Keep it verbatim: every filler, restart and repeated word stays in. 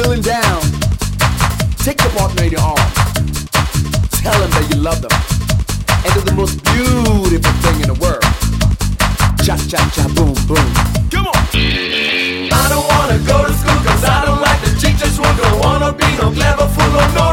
feeling down, take your partner in your arms. Tell them that you love them. And do the most beautiful thing in the world. Cha cha cha boom boom. Come on. I don't wanna go to school cause I don't like the teachers who don't wanna be no clever fool or no